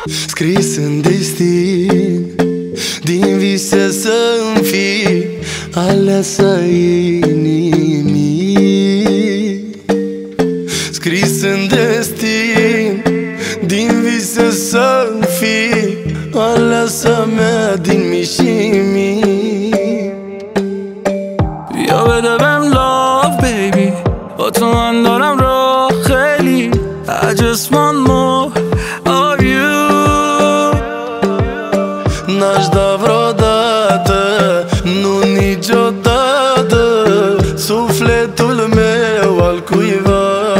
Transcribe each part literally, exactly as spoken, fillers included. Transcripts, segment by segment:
Scris în destin, din vise să-mi fii aleasa inimii. Scris în destin, din vise să-mi fii aleasa mea din mii și mii. یا بده بهم love baby با تو من دارم راه خیلی I just want more of you. N-aș da vreodată, nu niciodată, sufletul meu al cuiva.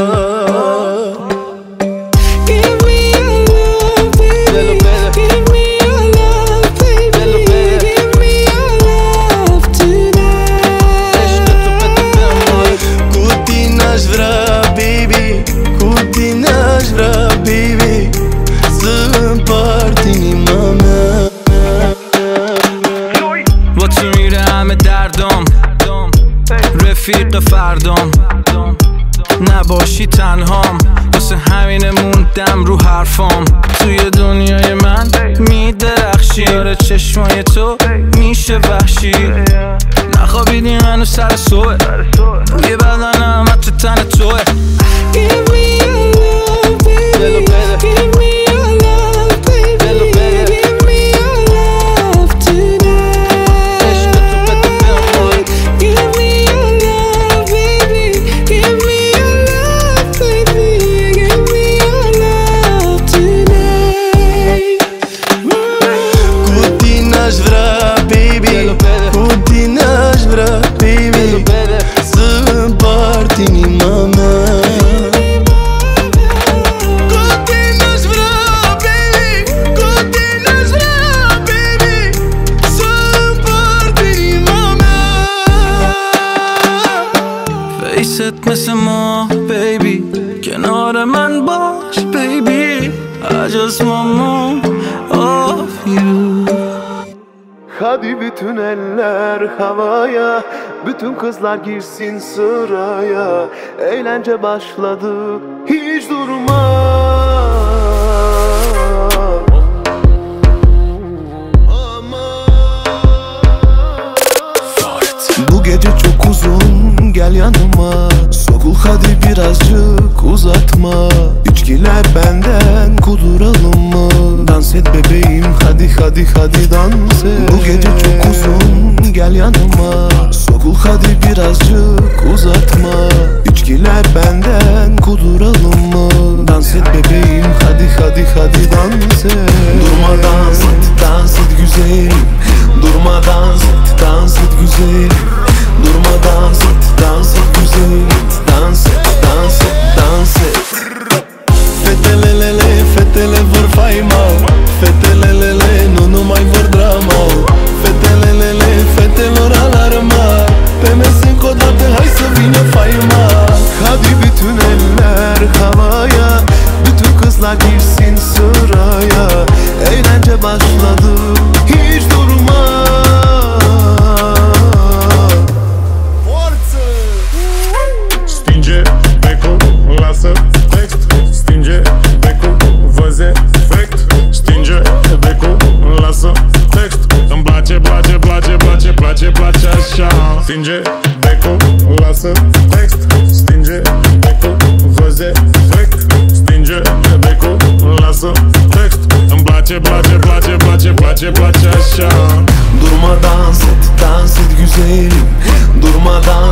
رفیق فردام نباشی تنهام واسه همینه موندم رو حرفام. توی دنیای من میدرخشی، آره چشمای تو میشه وحشی. نخوابیدی منو سر صبح، روی بدنم حتی تن توه. Give me your love baby, give me your love baby, give me your love tonight. Give me your love baby, give me your love baby, give me your love tonight. Cu tine aș vrea baby, cu tine aș vrea baby, să împart inima mea. Face't مثل ما baby کنار من باش baby I just want more of you. Hadi bütün eller havaya, bütün kızlar girsin sıraya. Eğlence başladı, hiç durma. Bu gece çok uzun, gel yanıma. Sokul hadi birazcık uzatma. İçkiler benden, kuduralım mı? Dans et bebeğim, hadi hadi hadi dans et. Bu gece çok uzun, gel yanıma. Sokul hadi birazcık uzatma. İçkiler benden, kuduralım mı? Dans et bebeğim, hadi hadi hadi dans et. Durma dans et, dans et güzelim. Durma dans et, dans et güzelim. Durma dans et, dans et güzelim. Dans et, dans et, dans et. Fetelelele, fetele vor faima. Fetelelele, nu nu mai vor drama. Fetelelele, fetelor alarma. Pe mes încă o dată, hai să vină faima. Hadi bütün eller havaya, bütün kızlar girsin sıraya. Eğlence başladı, hiç durma. Stinge becul, lasă text. Stinge becul, văz efect. Stinge becul, lasă text. Îmi place, place, place, place, place, place așa. Stinge becul, lasă text. Stinge becul, văz efect. Stinge becul, lasă text. Îmi place, place, place, place, place, place așa. Durma dans et, dans et güzelim. Durma dans